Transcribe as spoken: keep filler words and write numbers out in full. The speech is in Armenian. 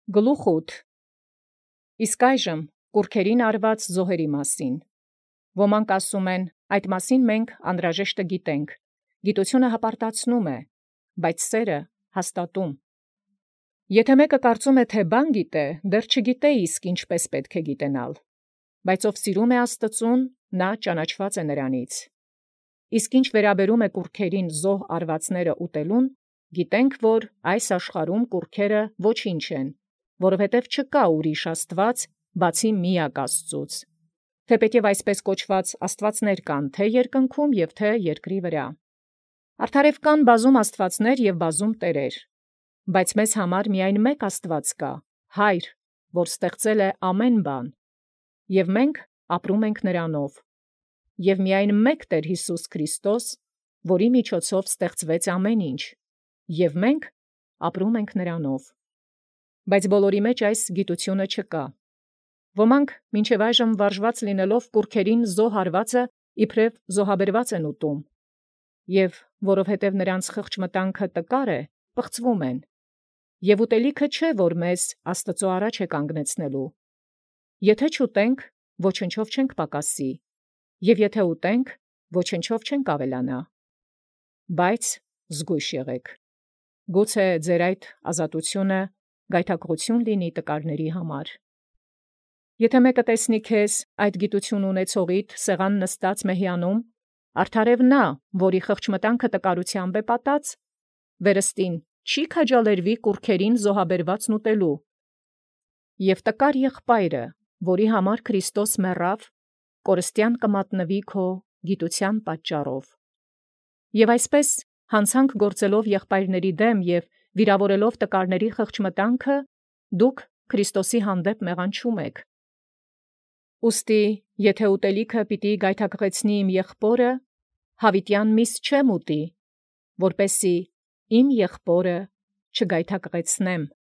Գլուխ ութ. Իսկ այժմ կուռքերին արված զոհերի մասին։ Ոմանք ասում են, այդ մասին մենք անհրաժեշտ գիտենք, գիտությունը հպարտացնում է, բայց սերը հաստատում։ Եթե մեկը կարծում է, թե բան գիտե, դեռ չգիտե իսկ ինչպես պետք է գիտենալ, բայց ով սիրում է Աստծուն, նա ճանաչված է նրանից։ Իսկ ինչ վերաբերում է կուռքերին զոհ արվածները ուտելուն, գիտենք, որ այս աշխարհում կուռքերը ոչինչ են, որովհետև չկա ուրիշ Աստված, բացի միակ Աստծուց, թեպետև այսպես կոչված աստվածներ կան թե երկնքում և թե երկրի վրա։ Արդարև կան բազում աստվածներ և բազում տերեր, բայց մեզ համար միայն մեկ Աստված կա, Հայր, որ ստեղծել է ամեն բան, և մենք ապրում ենք նրանով, և միայն մեկ Տեր Յիսուս Քրիստոս, որի միջոցով ստեղծվեց ամեն ինչ, և մենք ապրում ենք նրանով։ Բայց բոլորի մեջ այս գիտությունը չկա։ Ոմանք մինչև այժմ վարժված լինելով կուռքերին զոհ արվածը իբրև զոհաբերված են ուտում, և որովհետև նրանց խղճ մտանքը տկար է, պղծվում են, և ուտելիքը չէ, որ մեզ Աստուծոյ առաջ է կանգնեցնելու։ Եթե չուտենք, ոչնչով չենք պակասի, և եթե ուտենք, ոչնչով չենք ավելանա։ Բայց զգույշ եղեք, գուցե ձեր այդ ազատությունը գայթակղություն լինի տկարների համար։ Եթե մեկը տեսնի քեզ այդ գիտություն ունեցողիդ սեղան նստած մեհյանում, արդարև նա, որի խղճմտանքը տկարութեամբ է պատած, վերստին չի քաջալերվի կուռքերին զոհաբերվածն ուտելու։ Եվ տկար եղբայրը, որի համար Քրիստոս մեռավ, կորստյան կմատնվի քո գիտության պատճառով։ Եւ այսպես հանցանք գործելով եղբայրների դեմ և վիրավորելով տկարների խղճմտանքը, դուք Քրիստոսի հանդեպ մեղանչում եք։ Ուստի եթե ուտելիքը պիտի գայթակղեցնի իմ եղբորը, յաւիտեան միս չեմ ուտի, որպեսզի իմ եղբորը չգայթակղեցնեմ։